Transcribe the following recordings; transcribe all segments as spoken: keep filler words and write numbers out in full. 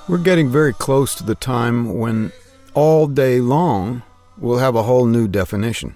We're getting very close to the time when all day long will have a whole new definition.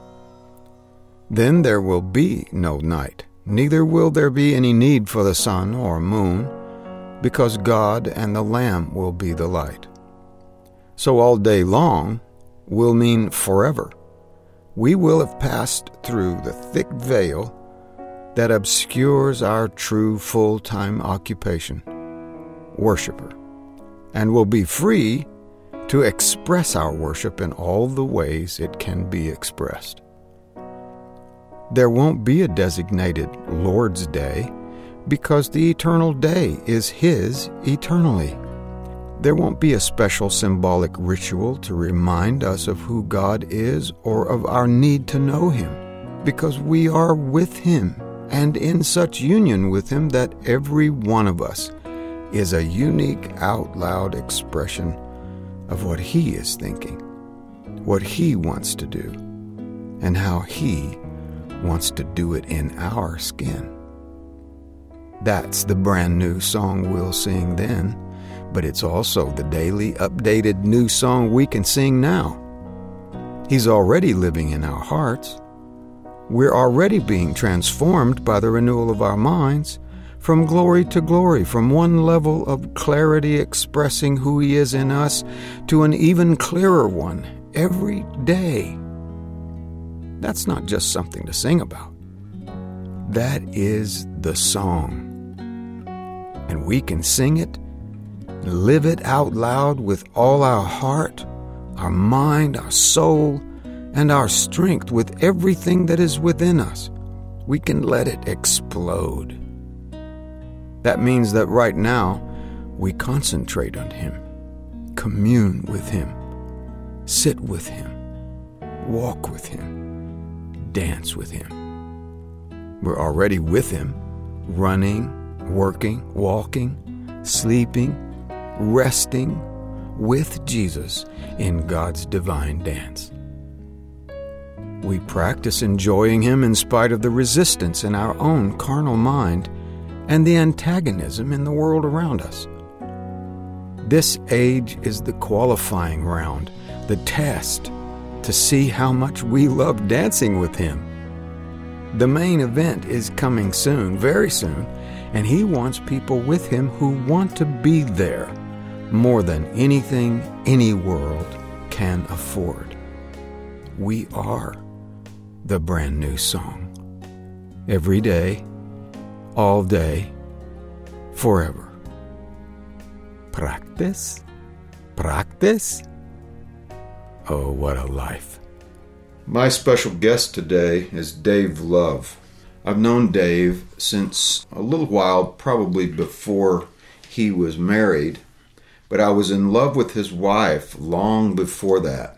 Then there will be no night, neither will there be any need for the sun or moon, because God and the Lamb will be the light. So all day long will mean forever. We will have passed through the thick veil that obscures our true full-time occupation, worshiper, and will be free to express our worship in all the ways it can be expressed. There won't be a designated Lord's Day because the eternal day is His eternally. There won't be a special symbolic ritual to remind us of who God is or of our need to know Him, because we are with Him and in such union with Him that every one of us is a unique out-loud expression of what He is thinking, what He wants to do, and how He wants to do it in our skin. That's the brand new song we'll sing then, but it's also the daily updated new song we can sing now. He's already living in our hearts. We're already being transformed by the renewal of our minds, from glory to glory, from one level of clarity expressing who He is in us to an even clearer one every day. That's not just something to sing about. That is the song. And we can sing it, live it out loud with all our heart, our mind, our soul, and our strength, with everything that is within us. We can let it explode. That means that right now, we concentrate on Him, commune with Him, sit with Him, walk with Him, dance with Him. We're already with Him, running, working, walking, sleeping, resting with Jesus in God's divine dance. We practice enjoying Him in spite of the resistance in our own carnal mind and the antagonism in the world around us. This age is the qualifying round, the test to see how much we love dancing with Him. The main event is coming soon, very soon, and He wants people with Him who want to be there more than anything any world can afford. We are the brand new song. Every day, all day, forever. Practice, practice. Oh, what a life. My special guest today is Dave Love. I've known Dave since a little while, probably before he was married, but I was in love with his wife long before that.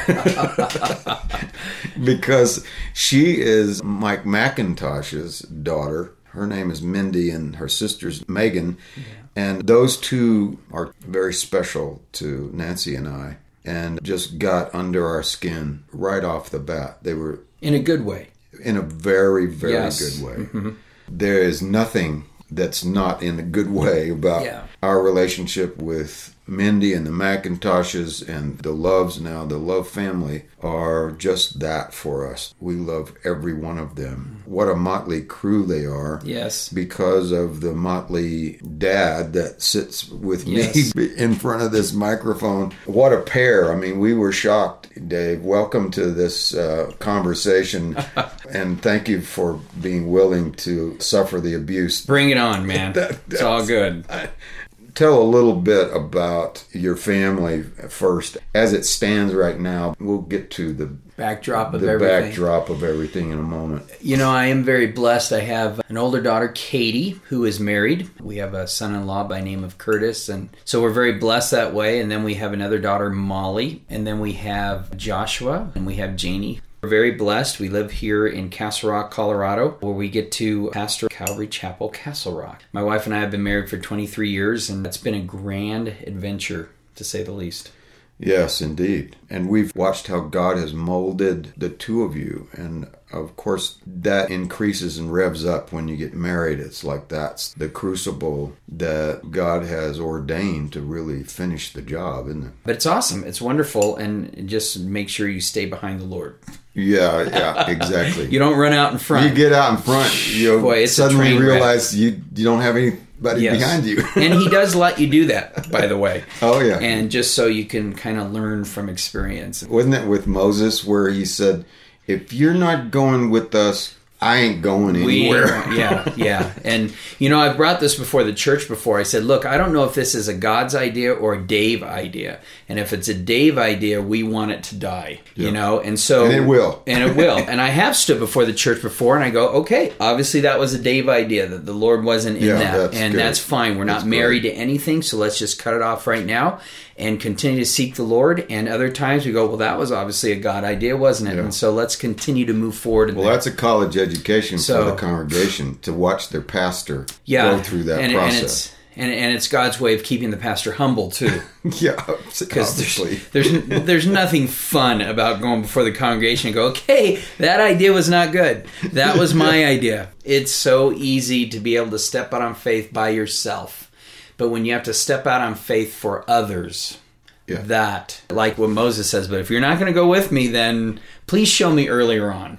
Because she is Mike McIntosh's daughter. Her name is Mindy and her sister's Megan. Yeah. And those two are very special to Nancy and I, and just got under our skin right off the bat. They were... In a good way. In a very, very yes. good way. Mm-hmm. There is nothing that's not in a good way about yeah. our relationship with Mindy and the McIntoshes and the Loves now. The Love family are just that for us. We love every one of them. What a motley crew they are. Yes. Because of the motley dad that sits with yes. me in front of this microphone. What a pair. I mean, we were shocked, Dave. Welcome to this uh, conversation. And thank you for being willing to suffer the abuse. Bring it on, man. that, it's all good. I, Tell a little bit about your family first. As it stands right now, we'll get to the backdrop of the everything. backdrop of everything in a moment. You know, I am very blessed. I have an older daughter, Katie, who is married. We have a son-in-law by name of Curtis, and so we're very blessed that way. And then we have another daughter, Molly, and then we have Joshua, and we have Janie. We're very blessed. We live here in Castle Rock, Colorado, where we get to pastor Calvary Chapel, Castle Rock. My wife and I have been married for twenty-three years, and it's been a grand adventure, to say the least. Yes, indeed. And we've watched how God has molded the two of you, and Of course, that increases and revs up when you get married. It's like that's the crucible that God has ordained to really finish the job, isn't it? But it's awesome. It's wonderful. And just make sure you stay behind the Lord. Yeah, yeah, exactly. You don't run out in front. You get out in front, you Boy, it's suddenly a train realize you you don't have anybody yes. behind you. And he does let you do that, by the way. Oh, yeah. And just so you can kind of learn from experience. Wasn't it with Moses where he said, if you're not going with us, I ain't going anywhere. We, yeah, yeah. And, you know, I've brought this before the church before. I said, look, I don't know if this is a God's idea or a Dave idea. And if it's a Dave idea, we want it to die, yeah. you know? And so... And it will. And it will. And I have stood before the church before and I go, okay, obviously that was a Dave idea, that the Lord wasn't in yeah, that. That's and good. That's fine. We're that's not married great. to anything, so let's just cut it off right now and continue to seek the Lord. And other times we go, well, that was obviously a God idea, wasn't it? Yeah. And so let's continue to move forward. In well, that. that's a college education so, for the congregation, to watch their pastor yeah, go through that and, process. And it's, and, and it's God's way of keeping the pastor humble, too. Yeah, because there's, there's, there's nothing fun about going before the congregation and go, okay, that idea was not good. That was my yeah. idea. It's so easy to be able to step out on faith by yourself. But when you have to step out on faith for others, yeah. that, like what Moses says, but if you're not going to go with me, then please show me earlier on.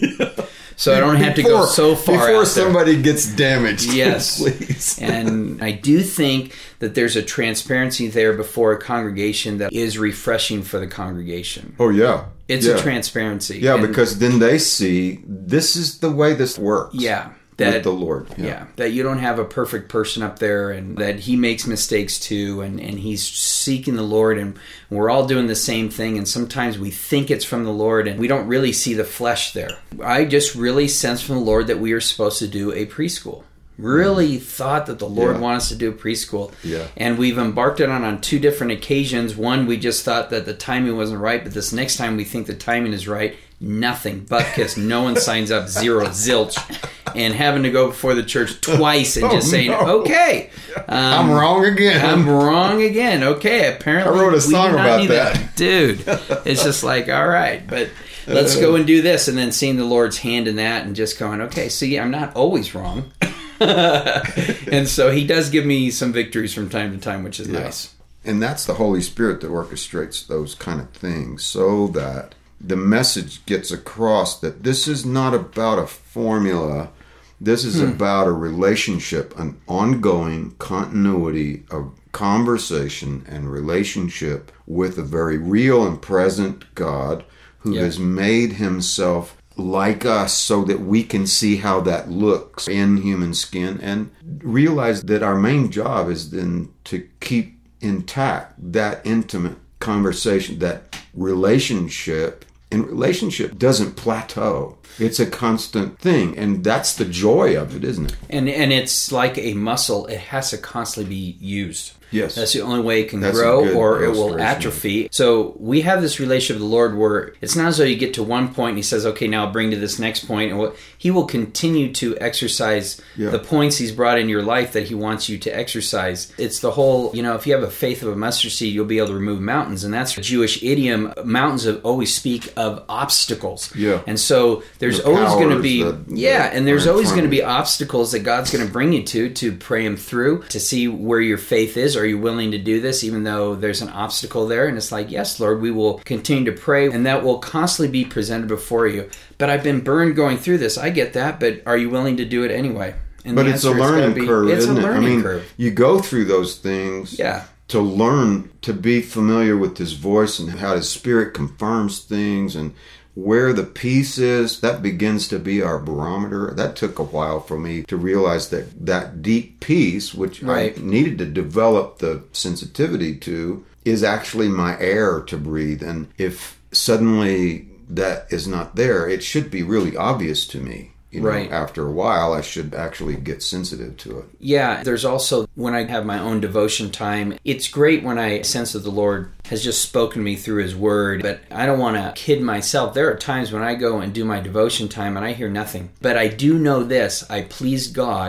So I don't have before, to go so far Before out somebody there. gets damaged. Yes. Please. And I do think that there's a transparency there before a congregation that is refreshing for the congregation. Oh, yeah. It's yeah. a transparency. Yeah, and, because then they see this is the way this works. Yeah. That, with the Lord. Yeah. yeah. That you don't have a perfect person up there and that he makes mistakes too and, and he's seeking the Lord and we're all doing the same thing and sometimes we think it's from the Lord and we don't really see the flesh there. I just really sense from the Lord that we are supposed to do a preschool. Really mm. thought that the Lord yeah. wanted us to do a preschool. Yeah. And we've embarked it on on two different occasions. One, we just thought that the timing wasn't right, but this next time we think the timing is right. Nothing. Butt kiss. No one signs up. Zero. Zilch. And having to go before the church twice and oh, just saying, no. okay. Um, I'm wrong again. I'm wrong again. Okay. Apparently, I wrote a song about that. that. Dude. It's just like, all right. But let's go and do this. And then seeing the Lord's hand in that and just going, okay, see, I'm not always wrong. And so he does give me some victories from time to time, which is yeah. nice. And that's the Holy Spirit that orchestrates those kind of things so that the message gets across that this is not about a formula. This is hmm. about a relationship, an ongoing continuity of conversation and relationship with a very real and present God who yeah. has made himself like us so that we can see how that looks in human skin and realize that our main job is then to keep intact that intimate conversation, that relationship. And relationship doesn't plateau. It's a constant thing. And that's the joy of it, isn't it? And and it's like a muscle. It has to constantly be used. Yes. That's the only way it can That's grow or it will atrophy. So we have this relationship with the Lord where it's not as though you get to one point and he says, okay, now bring to this next point. And what, he will continue to exercise yeah. the points he's brought in your life that he wants you to exercise. It's the whole, you know, if you have a faith of a mustard seed, you'll be able to remove mountains. And that's a Jewish idiom. Mountains always speak of obstacles. Yeah. And so there's the always going to be, that, yeah, that and there's always going to be you. obstacles that God's going to bring you to, to pray him through, to see where your faith is. Are you willing to do this even though there's an obstacle there? And it's like, yes, Lord, we will continue to pray and that will constantly be presented before you. But I've been burned going through this. I get that, but are you willing to do it anyway? And but it's a learning be, curve, it's isn't a it? learning I mean, curve. You go through those things yeah. to learn to be familiar with his voice and how his spirit confirms things and where the peace is. That begins to be our barometer. That took a while for me to realize that that deep peace, which right. I needed to develop the sensitivity to, is actually my air to breathe. And if suddenly that is not there, it should be really obvious to me. You know, right. after a while, I should actually get sensitive to it. Yeah, there's also, when I have my own devotion time, it's great when I sense that the Lord has just spoken to me through his word, but I don't want to kid myself. There are times when I go and do my devotion time and I hear nothing. But I do know this, I please God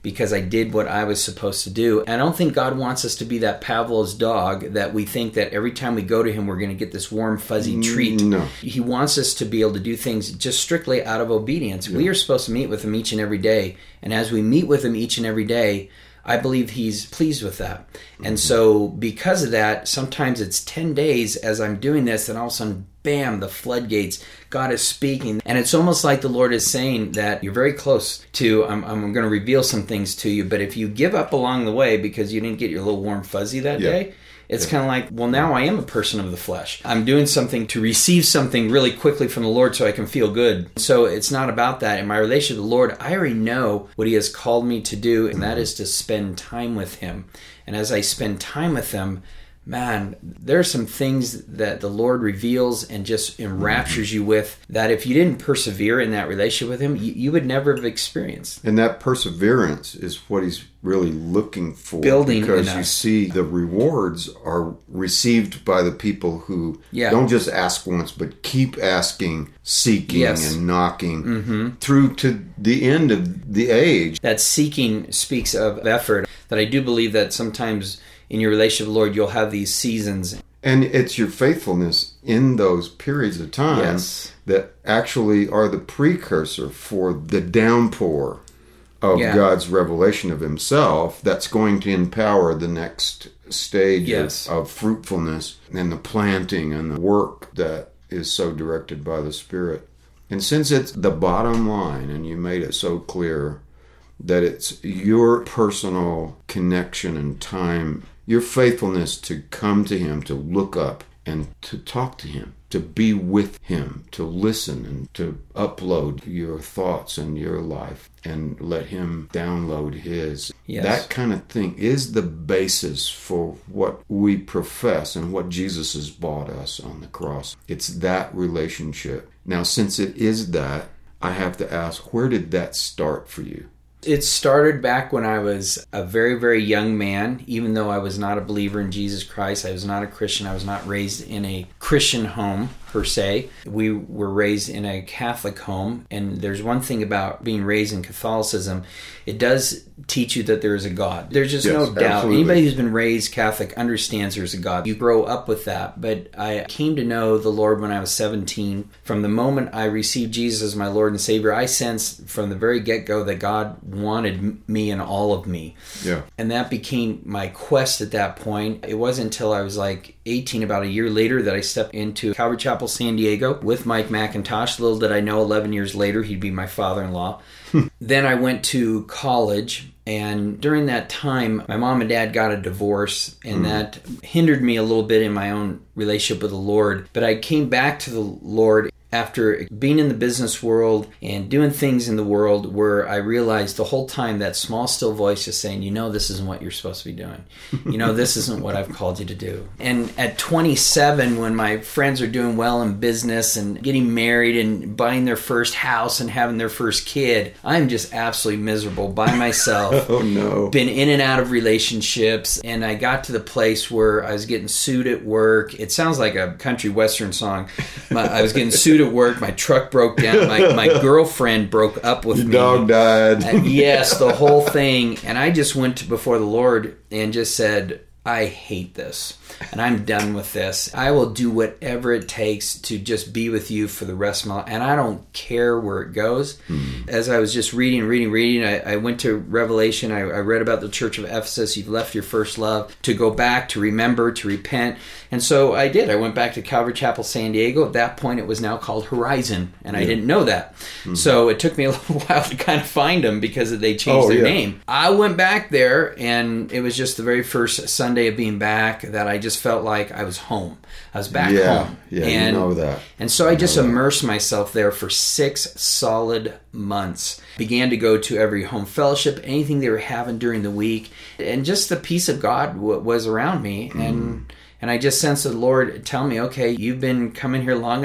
because I did what I was supposed to do. And I don't think God wants us to be that Pavlov's dog that we think that every time we go to him, we're going to get this warm, fuzzy treat. No. He wants us to be able to do things just strictly out of obedience. Yeah. We are supposed to meet with him each and every day. And as we meet with him each and every day, I believe he's pleased with that. Mm-hmm. And so because of that, sometimes it's ten days as I'm doing this, and all of a sudden, bam, the floodgates, God is speaking. And it's almost like the Lord is saying that you're very close to, I'm, I'm going to reveal some things to you, but if you give up along the way because you didn't get your little warm fuzzy that yeah. day, it's yeah. kind of like, well, now I am a person of the flesh. I'm doing something to receive something really quickly from the Lord so I can feel good. So it's not about that. In my relationship with the Lord, I already know what he has called me to do, and that is to spend time with him. And as I spend time with him, man, there are some things that the Lord reveals and just enraptures you with that if you didn't persevere in that relationship with him, you, you would never have experienced. And that perseverance is what he's really looking for. Building because in you us. see the rewards are received by the people who Yeah. don't just ask once, but keep asking, seeking, Yes. and knocking Mm-hmm. through to the end of the age. That seeking speaks of effort. That I do believe that sometimes in your relationship with the Lord, you'll have these seasons. And it's your faithfulness in those periods of time Yes. that actually are the precursor for the downpour of Yeah. God's revelation of himself that's going to empower the next stage Yes. of, of fruitfulness and the planting and the work that is so directed by the Spirit. And since it's the bottom line, and you made it so clear that it's your personal connection and time, your faithfulness to come to him, to look up and to talk to him, to be with him, to listen and to upload your thoughts and your life and let him download his. Yes. That kind of thing is the basis for what we profess and what Jesus has bought us on the cross. It's that relationship. Now, since it is that, I have to ask, where did that start for you? It started back when I was a very, very young man. Even though I was not a believer in Jesus Christ, I was not a Christian. I was not raised in a Christian home, per se. We were raised in a Catholic home. And there's one thing about being raised in Catholicism. It does teach you that there is a God. There's just Yes, no doubt. absolutely. Anybody who's been raised Catholic understands there's a God. You grow up with that. But I came to know the Lord when I was seventeen. From the moment I received Jesus as my Lord and Savior, I sensed from the very get-go that God wanted me and all of me. Yeah. And that became my quest at that point. It wasn't until I was like eighteen, about a year later, that I stepped into Calvary Chapel, San Diego with Mike McIntosh. Little did I know, eleven years later, he'd be my father-in-law. Then I went to college, and during that time, my mom and dad got a divorce, and mm. that hindered me a little bit in my own relationship with the Lord. But I came back to the Lord after being in the business world and doing things in the world where I realized the whole time that small, still voice is saying, you know, this isn't what you're supposed to be doing. You know, this isn't what I've called you to do. And at twenty-seven, when my friends are doing well in business and getting married and buying their first house and having their first kid, I'm just absolutely miserable by myself. Oh, no. Been in and out of relationships. And I got to the place where I was getting sued at work. It sounds like a country western song. I was getting sued at work. My truck broke down. My, my girlfriend broke up with Your me. dog died. Uh, yes, the whole thing. And I just went to before the Lord and just said, I hate this. And I'm done with this. I will do whatever it takes to just be with you for the rest of my life. And I don't care where it goes. Mm. As I was just reading, reading, reading, I, I went to Revelation. I, I read about the church of Ephesus. You've left your first love. To go back, to remember, to repent. And so I did. I went back to Calvary Chapel, San Diego. At that point, it was now called Horizon. And yeah. I didn't know that. Mm. So it took me a little while to kind of find them because they changed oh, their yeah. name. I went back there, and it was just the very first Sunday of being back that I just felt like I was home. I was back yeah, home. Yeah, and, you know that. And so I, I just that. immersed myself there for six solid months. Began to go to every home fellowship, anything they were having during the week. And just the peace of God w- was around me. Mm. And and I just sensed the Lord tell me, okay, you've been coming here long enough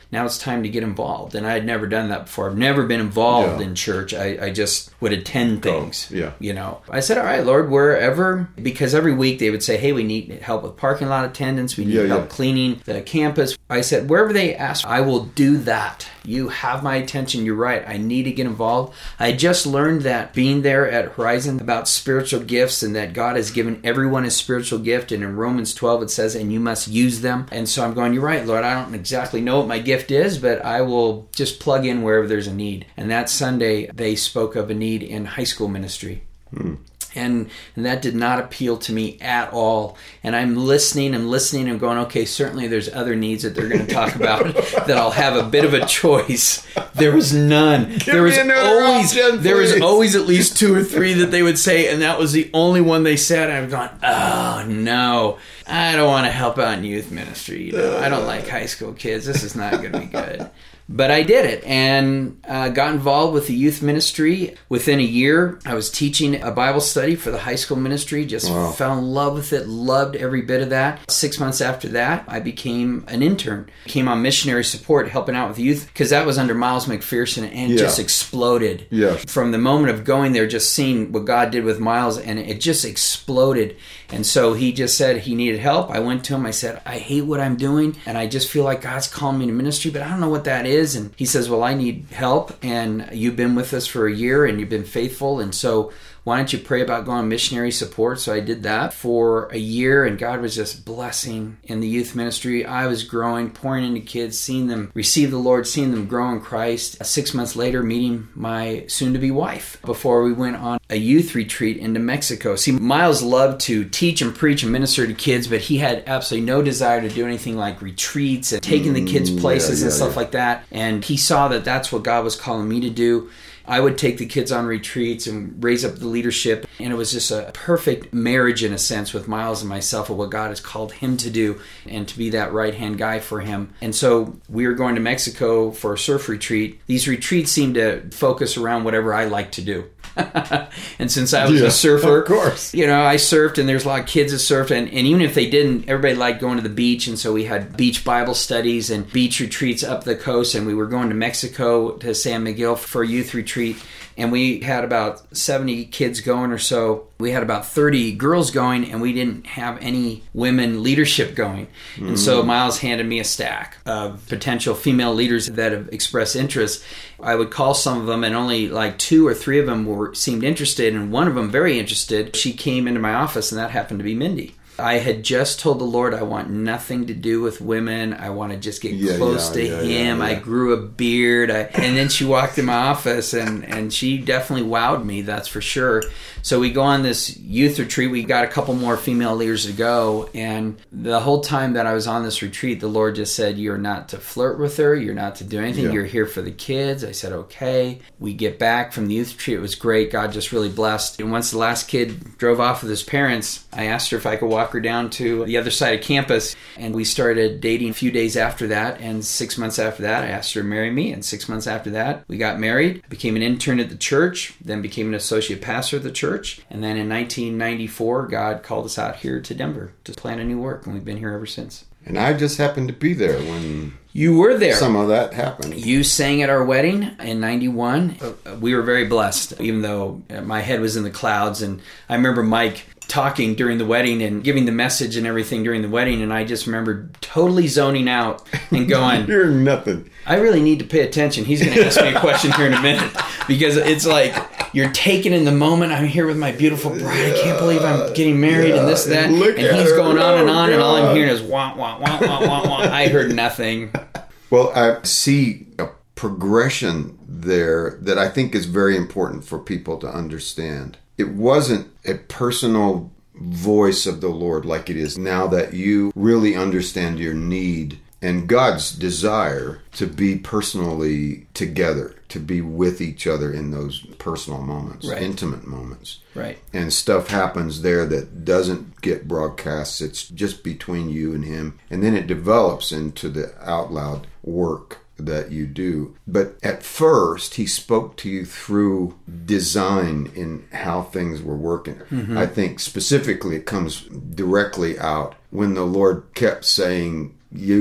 now it's time to get involved. And I had never done that before. I've never been involved Yeah. in church. I, I just would attend things. Yeah. You know, I said, all right, Lord, wherever, because every week they would say, hey, we need help with parking lot attendance. We need Yeah, help yeah. cleaning the campus. I said, wherever they ask, I will do that. You have my attention. You're right. I need to get involved. I just learned that being there at Horizon about spiritual gifts and that God has given everyone a spiritual gift. And in Romans twelve, it says, and you must use them. And so I'm going, you're right, Lord. I don't exactly know what my gift is, but I will just plug in wherever there's a need. And that Sunday, they spoke of a need in high school ministry. Hmm. And, and that did not appeal to me at all. And I'm listening and listening and going, okay, certainly there's other needs that they're going to talk about that I'll have a bit of a choice. There was none. Give there was me another always option, there was please. always at least two or three that they would say, and that was the only one they said. I've gone, oh no, I don't want to help out in youth ministry. You know, I don't like high school kids. This is not going to be good. But I did it and uh, got involved with the youth ministry. Within a year, I was teaching a Bible study for the high school ministry. Just Wow. fell in love with it, loved every bit of that. Six months after that, I became an intern. Came on missionary support, helping out with the youth, because that was under Miles McPherson, and Yeah. just exploded. Yeah. From the moment of going there, just seeing what God did with Miles, and it just exploded. And so he just said he needed help. I went to him. I said, I hate what I'm doing, and I just feel like God's calling me to ministry, but I don't know what that is. And he says, well, I need help, and you've been with us for a year, and you've been faithful, and so why don't you pray about going on missionary support? So I did that for a year, and God was just blessing in the youth ministry. I was growing, pouring into kids, seeing them receive the Lord, seeing them grow in Christ. Six months later, meeting my soon-to-be wife before we went on a youth retreat into Mexico. See, Miles loved to teach and preach and minister to kids, but he had absolutely no desire to do anything like retreats and taking the kids places yeah, and yeah, stuff yeah. like that. And he saw that that's what God was calling me to do. I would take the kids on retreats and raise up the leadership. And it was just a perfect marriage, in a sense, with Miles and myself of what God has called him to do and to be that right-hand guy for him. And so we were going to Mexico for a surf retreat. These retreats seemed to focus around whatever I like to do. And since I was Yeah, a surfer, of course. you know, I surfed, and there's a lot of kids that surfed. And, and even if they didn't, everybody liked going to the beach. And so we had beach Bible studies and beach retreats up the coast. And we were going to Mexico to San Miguel for a youth retreat. And we had about seventy kids going or so. We had about thirty girls going, and we didn't have any women leadership going. Mm. And so Miles handed me a stack of potential female leaders that have expressed interest. I would call some of them, and only like two or three of them were seemed interested, and one of them very interested. She came into my office, and that happened to be Mindy. I had just told the Lord I want nothing to do with women. I want to just get Yeah, close yeah, to yeah, Him. yeah, yeah. I grew a beard. I, and then she walked in my office, and, and she definitely wowed me, that's for sure. So we go on this youth retreat. We got a couple more female leaders to go. And the whole time that I was on this retreat, the Lord just said, you're not to flirt with her. You're not to do anything. Yeah. You're here for the kids. I said, okay. We get back from the youth retreat. It was great. God just really blessed. And once the last kid drove off with his parents, I asked her if I could walk her down to the other side of campus. And we started dating a few days after that. And six months after that, I asked her to marry me. And six months after that, we got married. I became an intern at the church, then became an associate pastor at the church. And then in nineteen ninety-four, God called us out here to Denver to plant a new work. And we've been here ever since. And I just happened to be there when You were there. some of that happened. You sang at our wedding in ninety-one. We were very blessed, even though my head was in the clouds. And I remember Mike talking during the wedding and giving the message and everything during the wedding. And I just remember totally zoning out and going, You're nothing. I really need to pay attention. He's going to ask me a question here in a minute, because it's like you're taken in the moment. I'm here with my beautiful bride. I can't believe I'm getting married Yeah, and this, that. and look And at he's her. going on and Oh, on, and all I'm God. hearing is wah, wah, wah, wah, wah, wah. I heard nothing. Well, I see a progression there that I think is very important for people to understand. It wasn't a personal voice of the Lord like it is now, that you really understand your need and God's desire to be personally together, to be with each other in those personal moments, Right. intimate moments. Right. And stuff happens there that doesn't get broadcast. It's just between you and Him. And then it develops into the out loud work that you do. But at first, He spoke to you through design in how things were working. Mm-hmm. I think specifically it comes directly out when the Lord kept saying youth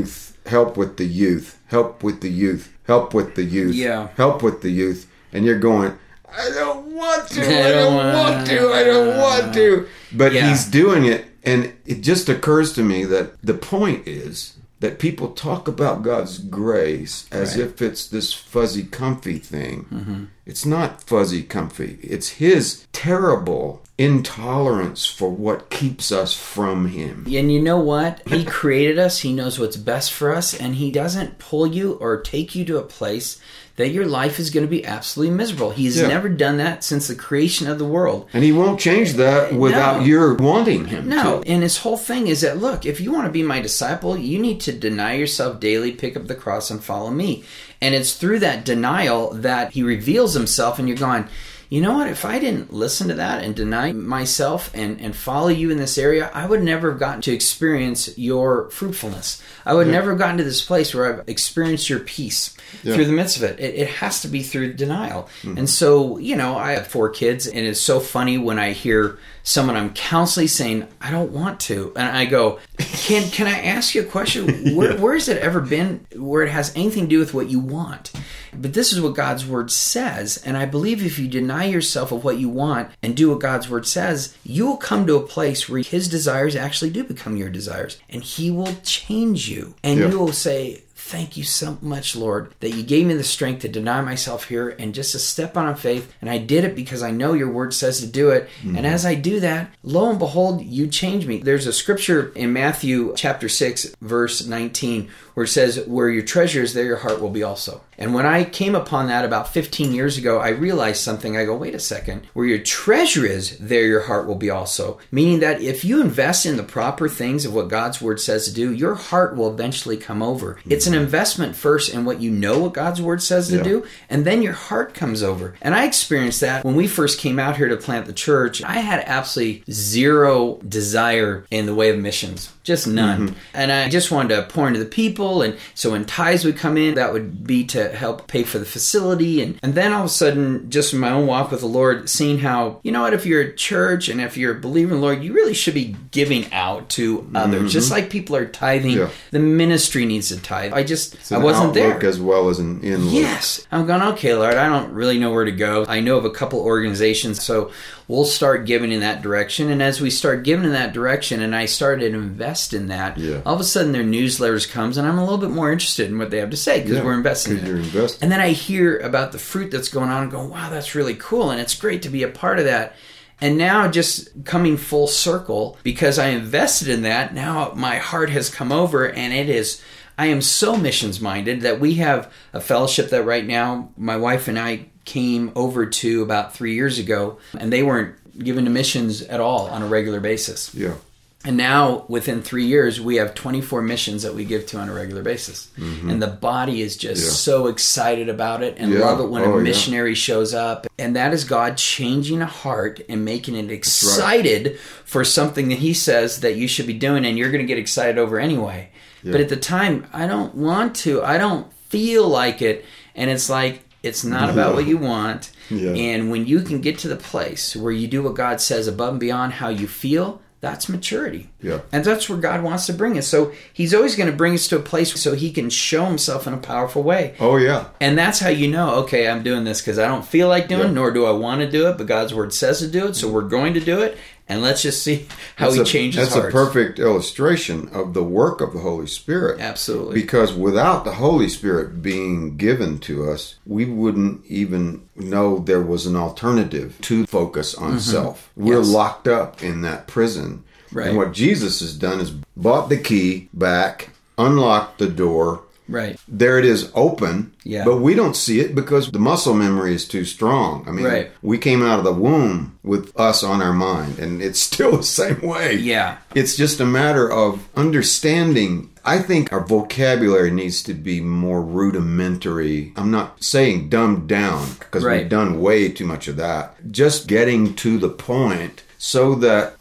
help with the youth, help with the youth, help with the youth, Yeah. help with the youth. And you're going, I don't want to, I don't want to, I don't want to. But Yeah. he's doing it. And it just occurs to me that the point is that people talk about God's grace as Right. if it's this fuzzy, comfy thing. Mm-hmm. It's not fuzzy, comfy. It's his terrible intolerance for what keeps us from him. And you know what? He created us. He knows what's best for us. And he doesn't pull you or take you to a place that your life is going to be absolutely miserable. He's Yeah. never done that since the creation of the world. And he won't change that without No. your wanting him No, to. and his whole thing is that, look, if you want to be my disciple, you need to deny yourself daily, pick up the cross, and follow me. And it's through that denial that he reveals himself, and you're going, you know what, if I didn't listen to that and deny myself and, and follow you in this area, I would never have gotten to experience your fruitfulness. I would Yeah. never never have gotten to this place where I've experienced your peace Yeah. through the midst of it. it. It has to be through denial. And so, you know, I have four kids, and it's so funny when I hear someone I'm counseling saying, I don't want to. And I go, can can I ask you a question? Where, where has it ever been where it has anything to do with what you want? But this is what God's word says. And I believe if you deny yourself of what you want and do what God's word says, you will come to a place where his desires actually do become your desires. And he will change you. And Yeah. you will say, thank you so much, Lord, that you gave me the strength to deny myself here and just to step on in faith. And I did it because I know your word says to do it. Mm-hmm. And as I do that, lo and behold, you change me. There's a scripture in Matthew chapter six, verse nineteen, where it says, where your treasure is, there your heart will be also. And when I came upon that about fifteen years ago, I realized something. I go, wait a second. Where your treasure is, there your heart will be also. Meaning that if you invest in the proper things of what God's word says to do, your heart will eventually come over. Mm-hmm. It's an investment first in what you know what God's word says to yeah. do, and then your heart comes over. And I experienced that when we first came out here to plant the church. I had absolutely zero desire in the way of missions. Just none. Mm-hmm. And I just wanted to pour into the people. And so when tithes would come in, that would be to help pay for the facility. And, and then all of a sudden, just in my own walk with the Lord, seeing how, you know what, if you're a church and if you're a believer in the Lord, you really should be giving out to others. Mm-hmm. Just like people are tithing, yeah. the ministry needs to tithe. I just, it's an I wasn't outlook there. As well as an inlook. Yes. I'm going, okay, Lord, I don't really know where to go. I know of a couple organizations, so we'll start giving in that direction. And as we start giving in that direction and I started to invest in that, yeah. all of a sudden their newsletters comes and I'm a little bit more interested in what they have to say because yeah, we're investing in you're it. Investing. And then I hear about the fruit that's going on and go, wow, that's really cool. And it's great to be a part of that. And now just coming full circle, because I invested in that, now my heart has come over and it is, I am so missions minded that we have a fellowship that right now my wife and I came over to about three years ago, and they weren't given to missions at all on a regular basis. Yeah. And now, within three years, we have twenty-four missions that we give to on a regular basis. Mm-hmm. And the body is just yeah. so excited about it and yeah. love it when oh, a missionary yeah. shows up. And that is God changing a heart and making it excited right. for something that he says that you should be doing and you're going to get excited over anyway. Yeah. But at the time, I don't want to. I don't feel like it. And it's like, it's not about what you want. Yeah. And when you can get to the place where you do what God says above and beyond how you feel, that's maturity. Yeah. And that's where God wants to bring us. So he's always going to bring us to a place so he can show himself in a powerful way. Oh, yeah. And that's how you know, okay, I'm doing this because I don't feel like doing it, yeah. nor do I want to do it, but God's word says to do it, so we're going to do it. And let's just see how that's he a, changes that's hearts. That's a perfect illustration of the work of the Holy Spirit. Absolutely. Because without the Holy Spirit being given to us, we wouldn't even know there was an alternative to focus on mm-hmm. self. We're yes. locked up in that prison. Right. And what Jesus has done is bought the key back, unlocked the door. Right. There it is open, yeah. but we don't see it because the muscle memory is too strong. I mean, right. we came out of the womb with us on our mind, and it's still the same way. Yeah. It's just a matter of understanding. I think our vocabulary needs to be more rudimentary. I'm not saying dumbed down because right. we've done way too much of that. Just getting to the point so that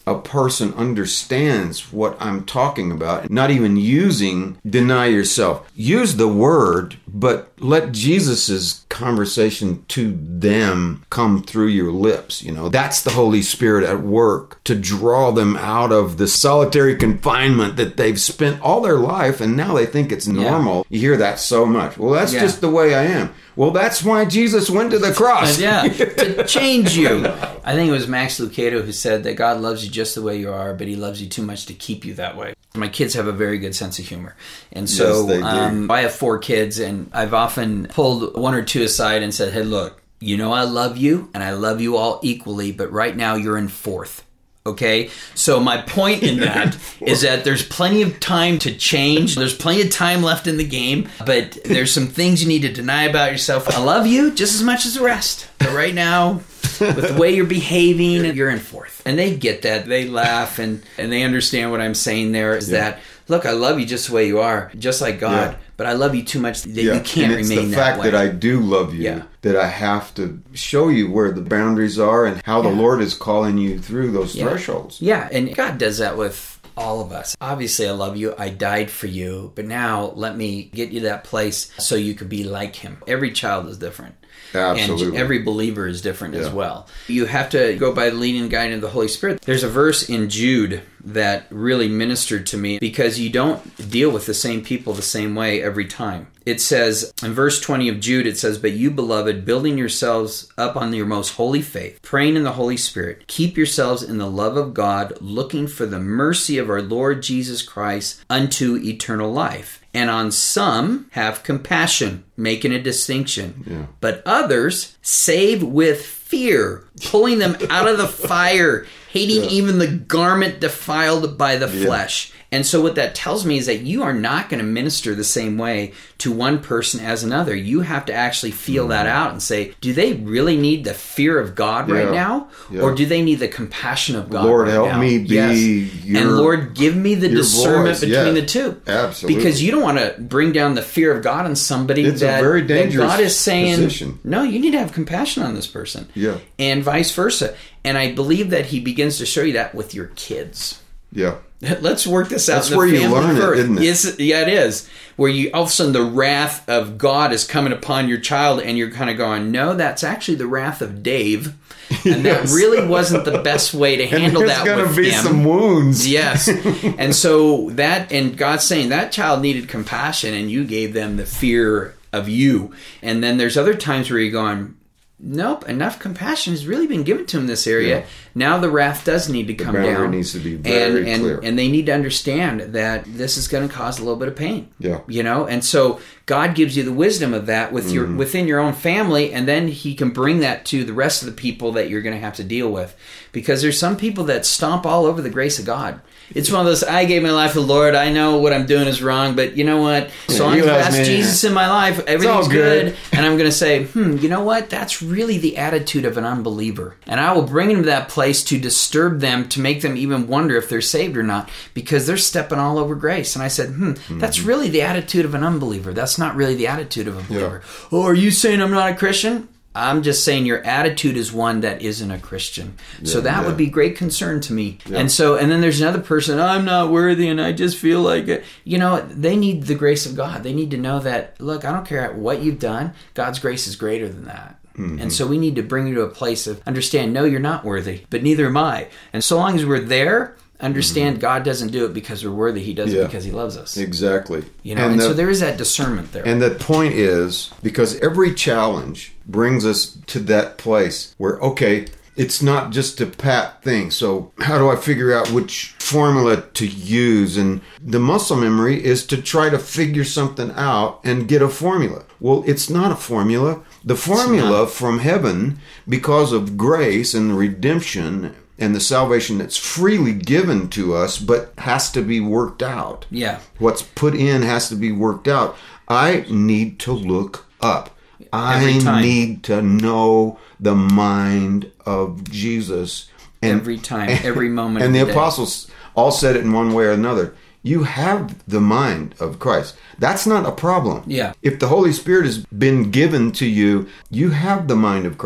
a person understands what I'm talking about, not even using deny yourself. Use the word, but let Jesus's conversation to them come through your lips. You know, that's the Holy Spirit at work to draw them out of the solitary confinement that they've spent all their life, and now they think it's normal. Yeah. You hear that so much. Well, that's yeah. just the way I am. Well, that's why Jesus went to the cross. Yeah, to change you. I think it was Max Lucado who said that God loves you just the way you are, but he loves you too much to keep you that way. My kids have a very good sense of humor. And so yes, um, I have four kids, and I've often pulled one or two aside and said, hey, look, you know I love you, and I love you all equally, but right now you're in fourth. Okay, so my point in that is that there's plenty of time to change. There's plenty of time left in the game, but there's some things you need to deny about yourself. I love you just as much as the rest, but right now, with the way you're behaving, you're in fourth. And they get that. They laugh, and, and they understand what I'm saying there is yeah. that, look, I love you just the way you are, just like God, yeah. but I love you too much that yeah. you can't and it's remain the that fact way. that I do love you, yeah. that I have to show you where the boundaries are and how yeah. the Lord is calling you through those yeah. thresholds. Yeah, and God does that with all of us. Obviously, I love you. I died for you. But now let me get you to that place so you could be like him. Every child is different. Absolutely. And every believer is different yeah. as well. You have to go by the leading and guiding of the Holy Spirit. There's a verse in Jude that really ministered to me because you don't deal with the same people the same way every time. It says, in verse twenty of Jude, it says, but you, beloved, building yourselves up on your most holy faith, praying in the Holy Spirit, keep yourselves in the love of God, looking for the mercy of our Lord Jesus Christ unto eternal life. And on some have compassion, making a distinction. Yeah. But others save with fear, pulling them out of the fire, hating yeah. even the garment defiled by the yeah. flesh. And so what that tells me is that you are not going to minister the same way to one person as another. You have to actually feel mm-hmm. that out and say, do they really need the fear of God yeah. right now? Yeah. Or do they need the compassion of God Lord, right help now? me be yes. your And Lord, give me the discernment voice. between yeah. the two. Absolutely. Because you don't want to bring down the fear of God on somebody it's that, a very dangerous that God is saying, position. no, you need to have compassion on this person. Yeah. And vice versa. And I believe that he begins to show you that with your kids. Yeah. Let's work this out. That's in the where you family learn first. it, isn't it? Yes, yeah, it is. Where you all of a sudden the wrath of God is coming upon your child, and you're kind of going, "No, that's actually the wrath of Dave," and yes. that really wasn't the best way to handle and that. There's going with to be him. some wounds. Yes, and so that, and God's saying that child needed compassion, and you gave them the fear of you. And then there's other times where you're going, nope, enough compassion has really been given to him in this area. Yeah. Now the wrath does need to the come boundary down. needs to be very and, and, clear. And they need to understand that this is going to cause a little bit of pain. Yeah. You know, and so God gives you the wisdom of that with your mm-hmm. within your own family, and then he can bring that to the rest of the people that you're going to have to deal with. Because there's some people that stomp all over the grace of God. It's one of those, I gave my life to the Lord, I know what I'm doing is wrong, but you know what? So long as that's Jesus in my life, everything's good. good. And I'm going to say, hmm, you know what? That's really the attitude of an unbeliever. And I will bring them to that place to disturb them, to make them even wonder if they're saved or not, because they're stepping all over grace. And I said, hmm, mm-hmm. that's really the attitude of an unbeliever. That's not really the attitude of a believer. Yeah. Oh, are you saying I'm not a Christian? I'm just saying your attitude is one that isn't a Christian. Yeah, so that yeah. would be great concern to me. Yeah. And so, and then there's another person, I'm not worthy and I just feel like it. You know, they need the grace of God. They need to know that, look, I don't care what you've done. God's grace is greater than that. Mm-hmm. And so we need to bring you to a place of understand, no, you're not worthy, but neither am I. And so long as we're there, understand mm-hmm. God doesn't do it because we're worthy. He does yeah. it because he loves us. Exactly. You know, and, and the, so there is that discernment there. And the point is, because every challenge brings us to that place where, okay, it's not just a pat thing. So how do I figure out which formula to use? And the muscle memory is to try to figure something out and get a formula. Well, it's not a formula. The formula from heaven, because of grace and the redemption and the salvation that's freely given to us, but has to be worked out. Yeah. What's put in has to be worked out. I need to look up. Every I time. need to know the mind of Jesus. And, every time, every moment And of the the apostles all said it in one way or another. You have the mind of Christ. That's not a problem. Yeah. If the Holy Spirit has been given to you, you have the mind of Christ.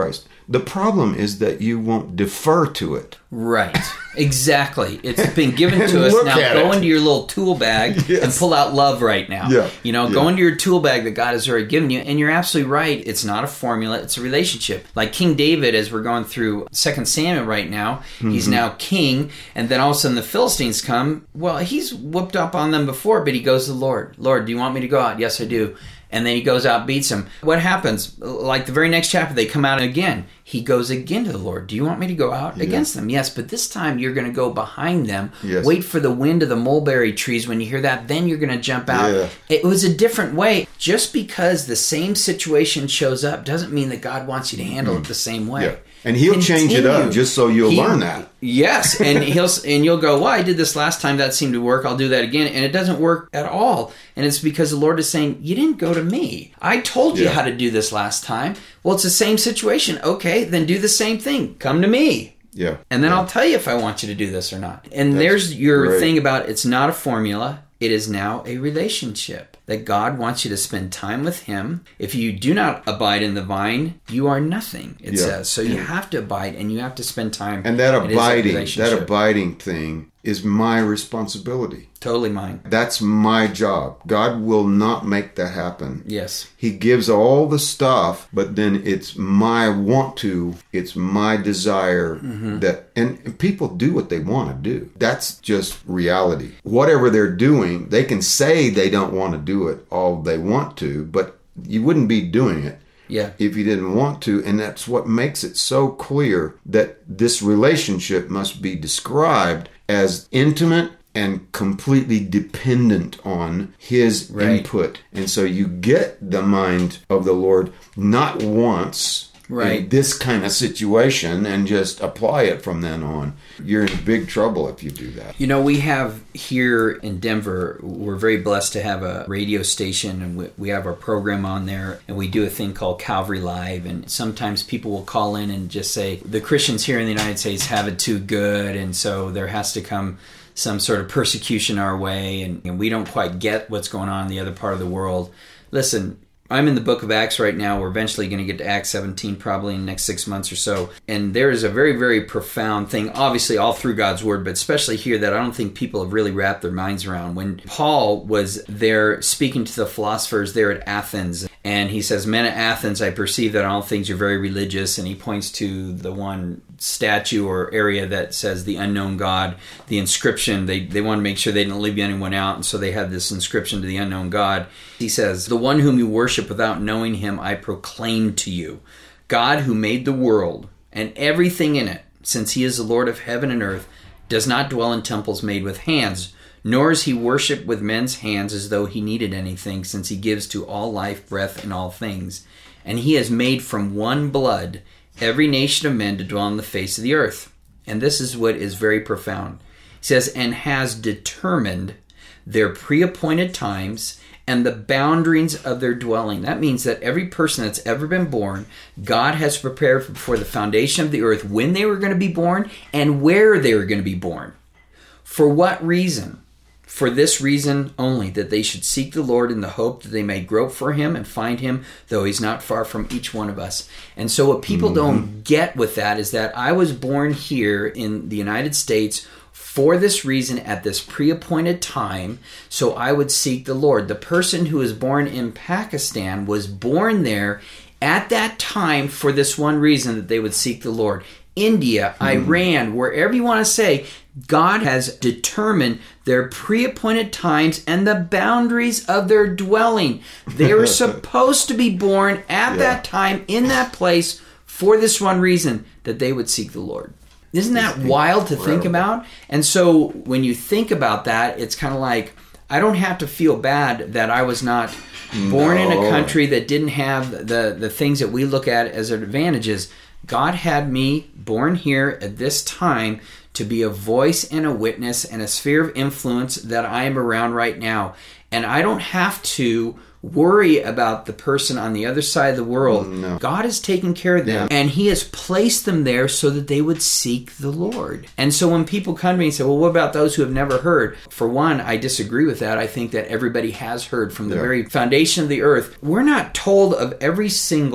The problem is that you won't defer to it. Right. Exactly. It's been given to us. Look Now at go it. into your little tool bag Yes. and pull out love right now. Yeah. You know, Yeah. go into your tool bag that God has already given you. And you're absolutely right. It's not a formula. It's a relationship. Like King David, as we're going through Second Samuel right now, Mm-hmm. he's now king. And then all of a sudden the Philistines come. Well, he's whooped up on them before, but he goes to the Lord. Lord, do you want me to go out? Yes, I do. And then he goes out, beats him. What happens? Like the very next chapter, they come out again. He goes again to the Lord. Do you want me to go out Yeah. against them? Yes, but this time you're going to go behind them. Yes. Wait for the wind of the mulberry trees. When you hear that, then you're going to jump out. Yeah. It was a different way. Just because the same situation shows up doesn't mean that God wants you to handle it the same way. Yeah. And he'll change it up Continue. just so you'll He- learn that. Yes, and he'll and you'll go, well, I did this last time, that seemed to work, I'll do that again, and it doesn't work at all. And it's because the Lord is saying, you didn't go to me. I told you Yeah. how to do this last time. Well, it's the same situation. Okay, then do the same thing. Come to me. Yeah. And then Yeah. I'll tell you if I want you to do this or not. And That's there's your great. thing about it's not a formula. It is now a relationship that God wants you to spend time with Him. If you do not abide in the vine, you are nothing, it Yeah. says. So you Yeah. have to abide and you have to spend time. And that It is a abiding, that relationship. abiding thing is my responsibility. Totally mine. That's my job. God will not make that happen. Yes. He gives all the stuff, but then it's my want to, it's my desire Mm-hmm. that, and people do what they want to do. That's just reality. Whatever they're doing, they can say they don't want to do it all they want to, but you wouldn't be doing it Yeah. if you didn't want to. And that's what makes it so clear that this relationship must be described as intimate and completely dependent on His Right. input. And so you get the mind of the Lord not once Right. in this kind of situation and just apply it from then on. You're in big trouble if you do that. You know, we have here in Denver, we're very blessed to have a radio station, and we, we have our program on there, and we do a thing called Calvary Live. And sometimes people will call in and just say, the Christians here in the United States have it too good, and so there has to come some sort of persecution our way, and, and we don't quite get what's going on in the other part of the world. Listen, I'm in the book of Acts right now. We're eventually going to get to Acts seventeen probably in the next six months or so. And there is a very, very profound thing, obviously all through God's Word, but especially here that I don't think people have really wrapped their minds around. When Paul was there speaking to the philosophers there at Athens, and he says, men at Athens, I perceive that in all things you're very religious. And he points to the one statue or area that says the unknown God, the inscription. They, they want to make sure they didn't leave anyone out. And so they had this inscription to the unknown God. He says, the one whom you worship without knowing Him, I proclaim to you. God who made the world and everything in it, since He is the Lord of heaven and earth, does not dwell in temples made with hands, nor is He worshipped with men's hands as though He needed anything, since He gives to all life, breath, and all things. And He has made from one blood every nation of men to dwell on the face of the earth. And this is what is very profound. He says, and has determined their pre-appointed times and the boundaries of their dwelling. That means that every person that's ever been born, God has prepared before the foundation of the earth when they were going to be born and where they were going to be born. For what reason? For this reason only, that they should seek the Lord in the hope that they may grope for Him and find Him, though He's not far from each one of us. And so what people mm-hmm. don't get with that is that I was born here in the United States for this reason at this pre-appointed time, so I would seek the Lord. The person who was born in Pakistan was born there at that time for this one reason, that they would seek the Lord. India, mm-hmm. Iran, wherever you want to say, God has determined their pre-appointed times and the boundaries of their dwelling. They were supposed to be born at yeah. that time in that place for this one reason, that they would seek the Lord. Isn't that wild to think about? And so when you think about that, it's kind of like, I don't have to feel bad that I was not born no. in a country that didn't have the, the things that we look at as advantages. God had me born here at this time to be a voice and a witness and a sphere of influence that I am around right now. And I don't have to worry about the person on the other side of the world. No. God has taken care of them, yeah. and He has placed them there so that they would seek the Lord. And so when people come to me and say, well, what about those who have never heard? For one, I disagree with that. I think that everybody has heard from the yeah. very foundation of the earth. We're not told of every single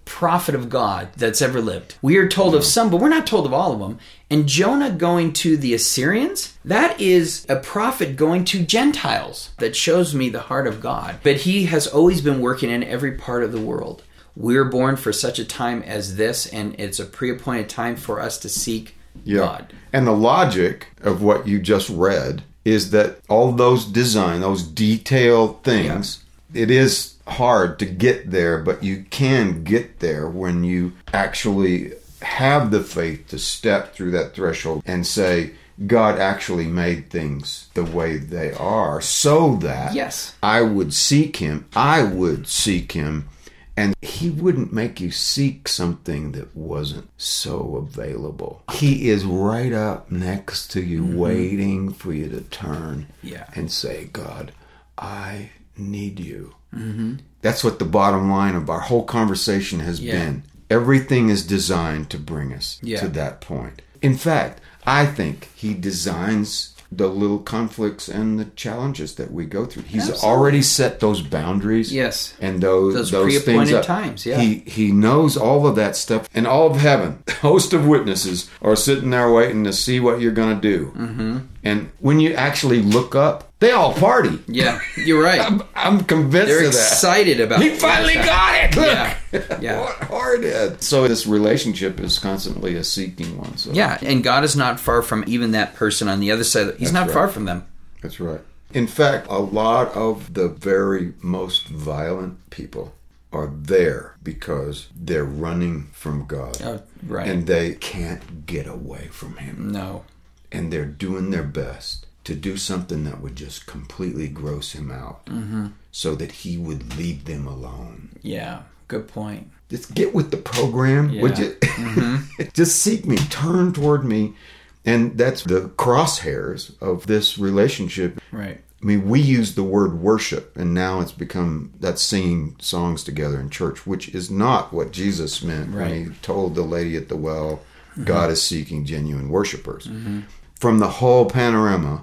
prophet of God that's ever lived. We are told of some, but we're not told of all of them. And Jonah going to the Assyrians, that is a prophet going to Gentiles. That shows me the heart of God. But he has always been working in every part of the world. We're born for such a time as this, and it's a pre-appointed time for us to seek Yeah. God. And the logic of what you just read is that all those design, those detailed things, it is hard to get there, but you can get there when you actually have the faith to step through that threshold and say, God actually made things the way they are so that Yes. I would seek him, I would seek him, and he wouldn't make you seek something that wasn't so available. He is right up next to you, mm-hmm. waiting for you to turn yeah. and say, God, I need you. Mm-hmm. That's what the bottom line of our whole conversation has yeah. been. Everything is designed to bring us yeah. to that point. In fact, I think he designs the little conflicts and the challenges that we go through. He's Absolutely. already set those boundaries. Yes. And those, those, those pre-appointed things up. times. Yeah. He, he knows all of that stuff. And all of heaven, a host of witnesses are sitting there waiting to see what you're going to do. Mm-hmm. And when you actually look up, they all party. Yeah, you're right. I'm, I'm convinced They're of that. excited about He finally got it. Look. Yeah. yeah. What hardhead. So this relationship is constantly a seeking one. So. Yeah, and God is not far from even that person on the other side. He's That's not right. far from them. That's right. In fact, a lot of the very most violent people are there because they're running from God. Oh, right. And they can't get away from him. No. And they're doing their best to do something that would just completely gross him out, mm-hmm. so that he would leave them alone. Yeah, good point. Just get with the program, yeah. would you? Mm-hmm. Just seek me, turn toward me. And that's the crosshairs of this relationship. Right. I mean, we use the word worship, and now it's become that's singing songs together in church, which is not what Jesus meant right. when he told the lady at the well, mm-hmm. God is seeking genuine worshipers. Mm-hmm. From the whole panorama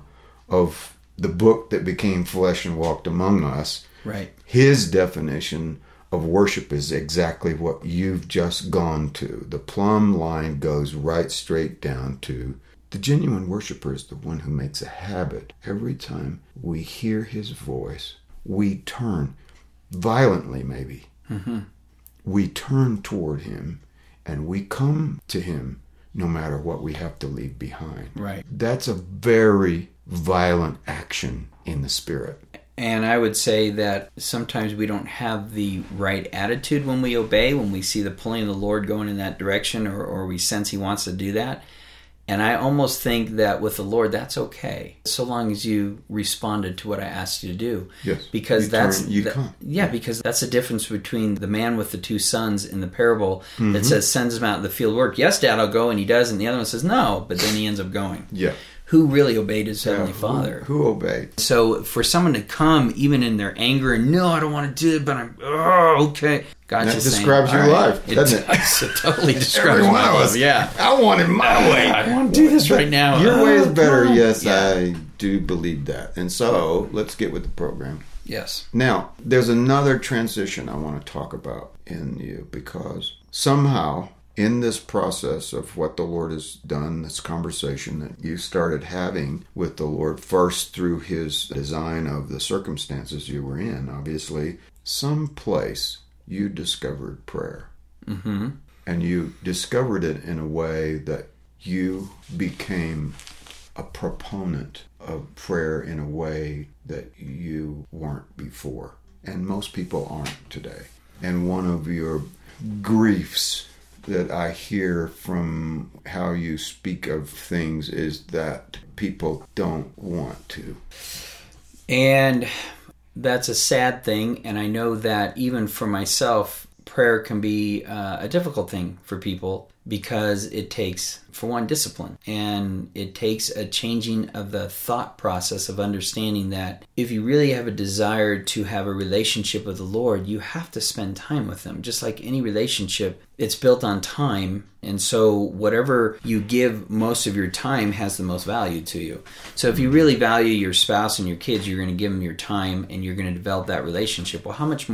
of the book that became flesh and walked among us, right. his definition of worship is exactly what you've just gone to. The plumb line goes right straight down to the genuine worshiper is the one who makes a habit. Every time we hear his voice, we turn, violently maybe, mm-hmm. we turn toward him and we come to him no matter what we have to leave behind. Right. That's a very violent action in the spirit. And I would say that sometimes we don't have the right attitude when we obey, when we see the pulling of the Lord going in that direction, or, or we sense he wants to do that. And I almost think that with the Lord, that's okay, so long as you responded to what I asked you to do. Yes. Because you that's turn, you the, come. yeah, because that's the difference between the man with the two sons in the parable mm-hmm. that says sends him out in the field work. Yes, Dad, I'll go, and he does, and the other one says no, but then he ends up going. Yeah. Who really obeyed his yeah, heavenly who, Father? Who obeyed? So for someone to come, even in their anger, and no, I don't want to do it, but I'm oh okay. God that just describes saying, your right. life, it doesn't does. it? It totally describes Every my one of life. us. Yeah, I wanted my way. I want to do this right now. Your oh, way is better. God. Yes, yeah. I do believe that. And so let's get with the program. Yes. Now, there's another transition I want to talk about in you, because somehow in this process of what the Lord has done, this conversation that you started having with the Lord, first through his design of the circumstances you were in, obviously, someplace you discovered prayer. Mm-hmm. And you discovered it in a way that you became a proponent of prayer in a way that you weren't before. And most people aren't today. And one of your griefs that I hear from how you speak of things is that people don't want to. And that's a sad thing, and I know that even for myself, prayer can be uh, a difficult thing for people, because it takes, for one, discipline, and it takes a changing of the thought process of understanding that if you really have a desire to have a relationship with the Lord, you have to spend time with him. Just like any relationship, it's built on time, and so whatever you give most of your time has the most value to you. So if you really value your spouse and your kids, you're going to give them your time and you're going to develop that relationship. Well, how much more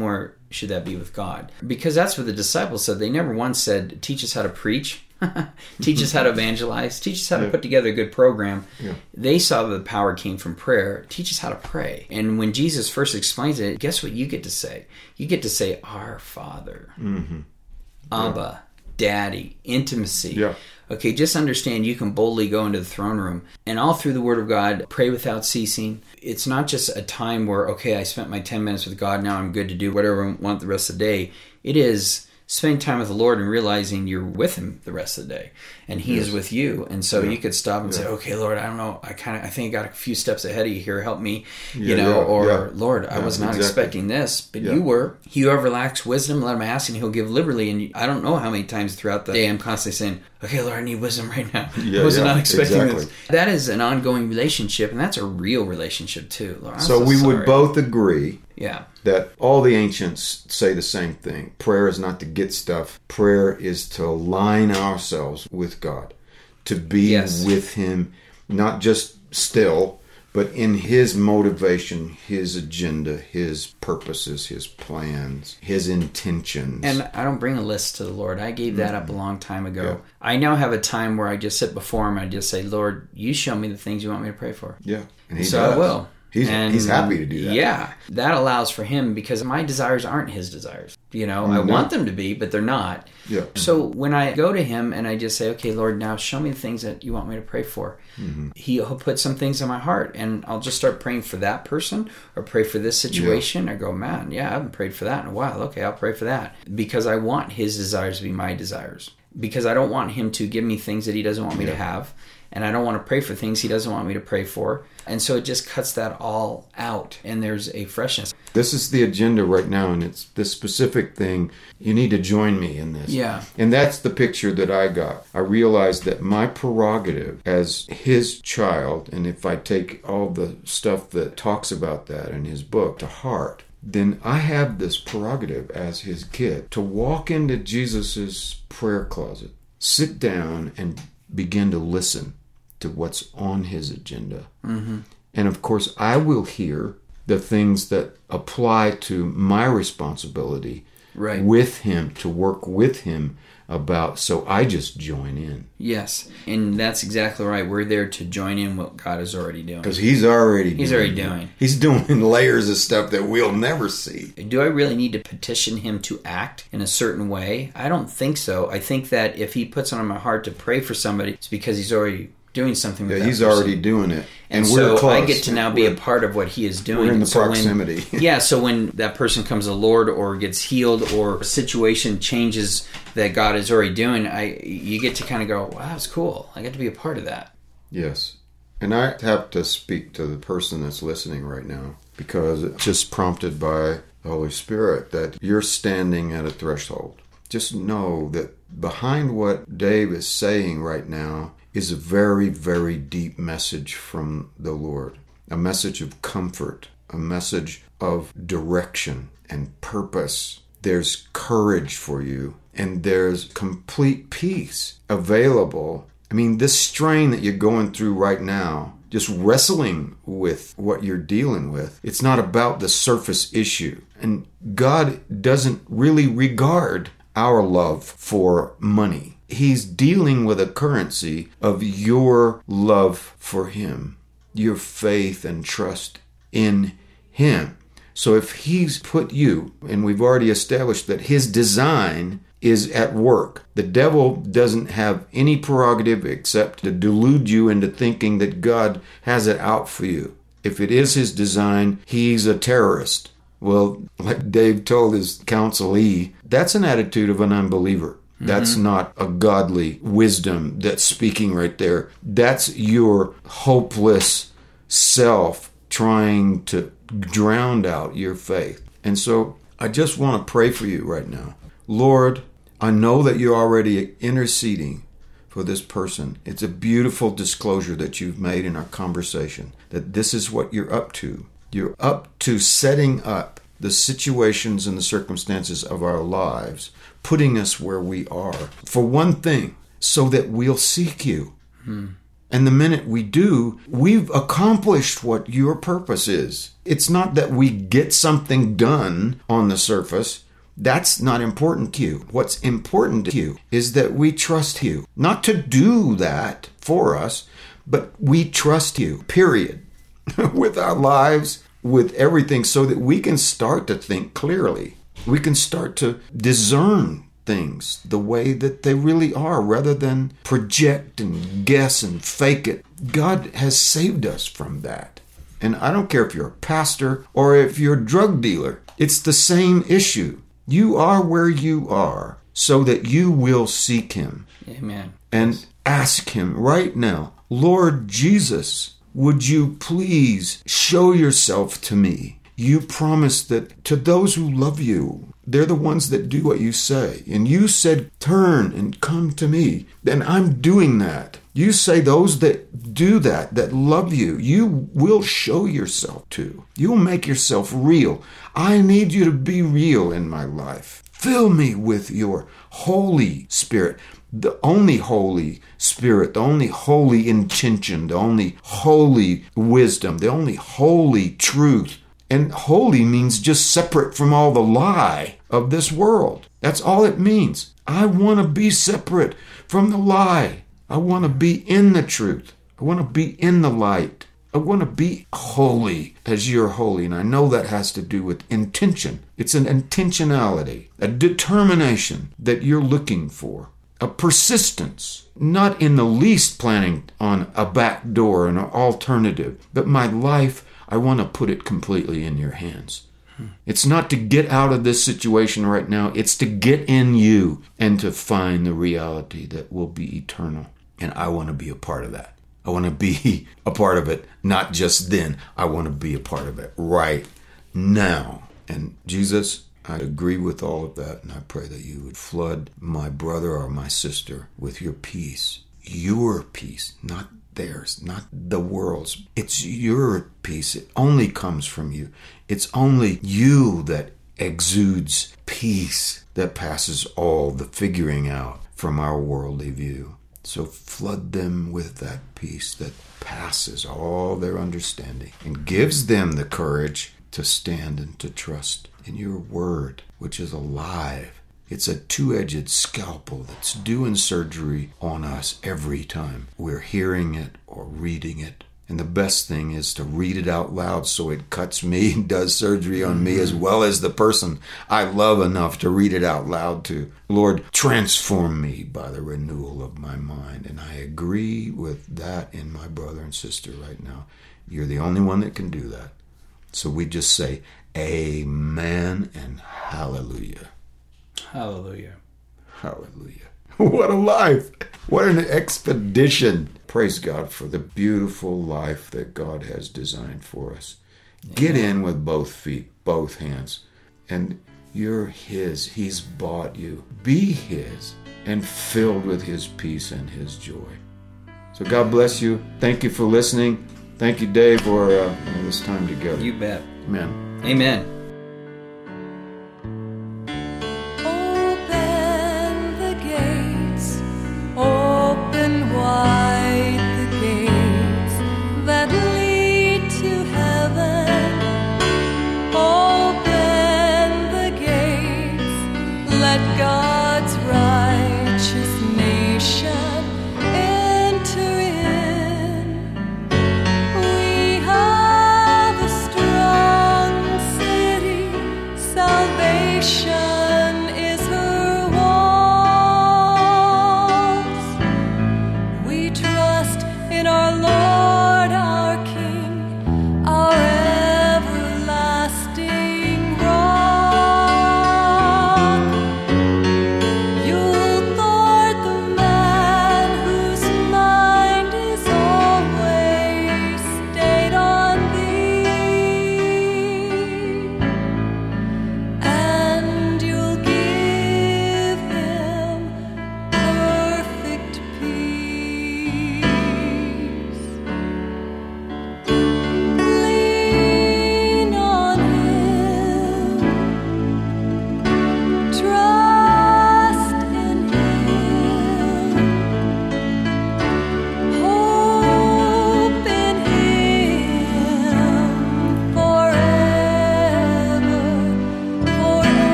should that be with God? Because that's what the disciples said. They never once said, teach us how to preach, teach us how to evangelize, teach us how to Yeah. put together a good program. Yeah. They saw that the power came from prayer. Teach us how to pray. And when Jesus first explains it, guess what you get to say? You get to say, Our Father, Mm-hmm. Abba, Daddy, intimacy. Yeah. Okay, just understand you can boldly go into the throne room and all through the Word of God, pray without ceasing. It's not just a time where, okay, I spent my ten minutes with God, now I'm good to do whatever I want the rest of the day. It is spending time with the Lord and realizing you're with Him the rest of the day, and He Yes. is with you. And so Yeah. you could stop and Yeah. say, okay, Lord, I don't know, I kind of, I think I got a few steps ahead of you here. Help me, you Yeah, know, yeah, or yeah. Lord, I Yeah, was not exactly. expecting this, but Yeah. you were. Whoever lacks wisdom, let him ask, and He'll give liberally. And I don't know how many times throughout the day I'm constantly saying, okay, Lord, I need wisdom right now. Yeah, I was yeah, not expecting exactly. this. That is an ongoing relationship, and that's a real relationship too. Lord, I'm So so we sorry. would both agree Yeah. that all the ancients say the same thing. Prayer is not to get stuff. Prayer is to align ourselves with God, to be Yes. with Him, not just still, but in His motivation, His agenda, His purposes, His plans, His intentions. And I don't bring a list to the Lord. I gave that up a long time ago. Yeah. I now have a time where I just sit before Him and I just say, Lord, you show me the things you want me to pray for. yeah, and He So does. I will. He's, And, he's happy to do that. Yeah. That allows for Him because my desires aren't His desires. You know, I No. want them to be, but they're not. Yeah. So when I go to Him and I just say, okay, Lord, now show me the things that you want me to pray for. Mm-hmm. He'll put some things in my heart and I'll just start praying for that person or pray for this situation or go, man, yeah, I haven't prayed for that in a while. Okay, I'll pray for that because I want His desires to be my desires because I don't want Him to give me things that He doesn't want me to have. And I don't want to pray for things He doesn't want me to pray for. And so it just cuts that all out. And there's a freshness. This is the agenda right now, and it's this specific thing. You need to join me in this. Yeah. And that's the picture that I got. I realized that my prerogative as His child, and if I take all the stuff that talks about that in His book to heart, then I have this prerogative as His kid to walk into Jesus's prayer closet, sit down, and begin to listen to what's on His agenda. Mm-hmm. And of course, I will hear the things that apply to my responsibility Right. with Him, to work with Him about. So I just join in. Yes. And that's exactly right. We're there to join in what God is already doing. Because He's already He's doing already it. doing. He's doing layers of stuff that we'll never see. Do I really need to petition Him to act in a certain way? I don't think so. I think that if He puts it on my heart to pray for somebody, it's because He's already doing something with Yeah, that He's person. already doing it. And, And, so we're close. I get to now be We're- a part of what He is doing. We're in the And so when- proximity. yeah, so when that person comes to the Lord or gets healed or a situation changes that God is already doing, I you get to kind of go, wow, that's cool. I get to be a part of that. Yes. And I have to speak to the person that's listening right now because it's just prompted by the Holy Spirit that you're standing at a threshold. Just know that behind what Dave is saying right now is a very, very deep message from the Lord. A message of comfort, a message of direction and purpose. There's courage for you, and there's complete peace available. I mean, this strain that you're going through right now, just wrestling with what you're dealing with, it's not about the surface issue. And God doesn't really regard our love for money. He's dealing with a currency of your love for Him, your faith and trust in Him. So if He's put you, and we've already established that His design is at work, the devil doesn't have any prerogative except to delude you into thinking that God has it out for you. If it is His design, He's a terrorist. Well, like Dave told his counselee, that's an attitude of an unbeliever. That's mm-hmm. not a godly wisdom that's speaking right there. That's your hopeless self trying to drown out your faith. And so I just want to pray for you right now. Lord, I know that you're already interceding for this person. It's a beautiful disclosure that you've made in our conversation, that this is what you're up to. You're up to setting up the situations and the circumstances of our lives, putting us where we are, for one thing, so that we'll seek you. Hmm. And the minute we do, we've accomplished what your purpose is. It's not that we get something done on the surface. That's not important to you. What's important to you is that we trust you. Not to do that for us, but we trust you, period. With our lives, with everything, so that we can start to think clearly. We can start to discern things the way that they really are, rather than project and guess and fake it. God has saved us from that. And I don't care if you're a pastor or if you're a drug dealer. It's the same issue. You are where you are so that you will seek him. Amen. And ask him right now, Lord Jesus, would you please show yourself to me? You promised that to those who love you, they're the ones that do what you say. And you said, turn and come to me. And I'm doing that. You say those that do that, that love you, you will show yourself to. You'll make yourself real. I need you to be real in my life. Fill me with your Holy Spirit. The only Holy Spirit, the only holy intention, the only holy wisdom, the only holy truth. And holy means just separate from all the lie of this world. That's all it means. I want to be separate from the lie. I want to be in the truth. I want to be in the light. I want to be holy as you're holy. And I know that has to do with intention. It's an intentionality, a determination that you're looking for. A persistence, not in the least planning on a back door, an alternative, but my life, I want to put it completely in your hands. Hmm. It's not to get out of this situation right now. It's to get in you and to find the reality that will be eternal. And I want to be a part of that. I want to be a part of it, not just then. I want to be a part of it right now. And Jesus, I agree with all of that, and I pray that you would flood my brother or my sister with your peace. Your peace, not theirs, not the world's. It's your peace. It only comes from you. It's only you that exudes peace that passes all the figuring out from our worldly view. So flood them with that peace that passes all their understanding and gives them the courage to stand and to trust in your word, which is alive. It's a two-edged scalpel that's doing surgery on us every time we're hearing it or reading it. And the best thing is to read it out loud so it cuts me and does surgery on me as well as the person I love enough to read it out loud to. Lord, transform me by the renewal of my mind. And I agree with that in my brother and sister right now. You're the only one that can do that. So we just say amen and hallelujah. Hallelujah. Hallelujah. What a life. What an expedition. Praise God for the beautiful life that God has designed for us. Yeah. Get in with both feet, both hands. And you're His. He's bought you. Be His and filled with His peace and His joy. So God bless you. Thank you for listening. Thank you, Dave, for uh, this time together. You bet. Amen. Amen.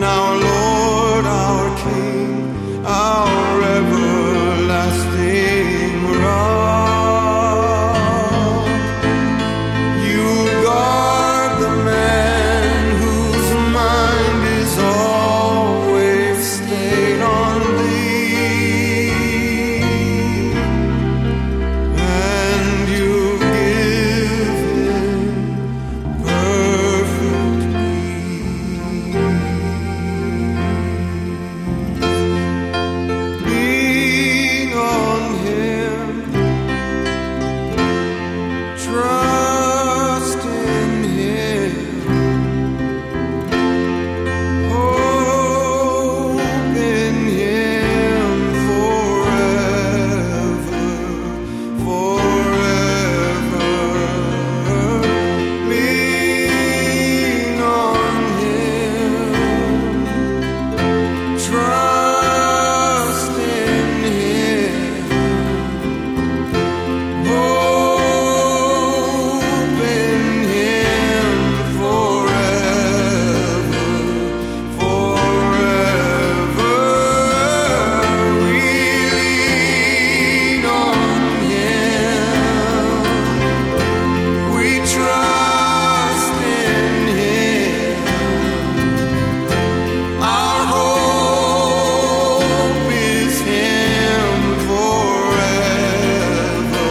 our Lord, our King, our everlasting rock. You guard the man whose mind is always stayed on thee, and you give him perfect peace. Lean on him, trust in him, hope in him forever, forever. Lean on him, trust in him, hope in him forever, forever. We lean on him, we trust in him. Our hope is him forever,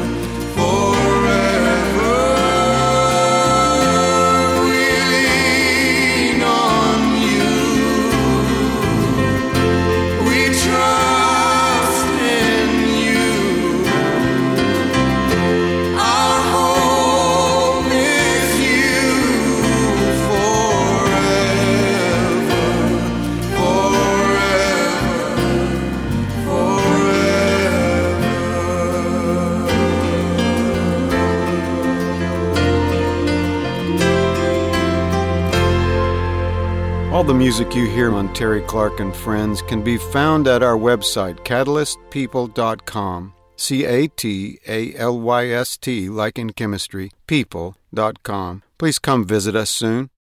forever. We lean on you, we trust in you. Our hope is you forever, All the music you hear on Terry Clark and Friends can be found at our website, catalyst people dot com. C A T A L Y S T, like in chemistry, people dot com. Please come visit us soon.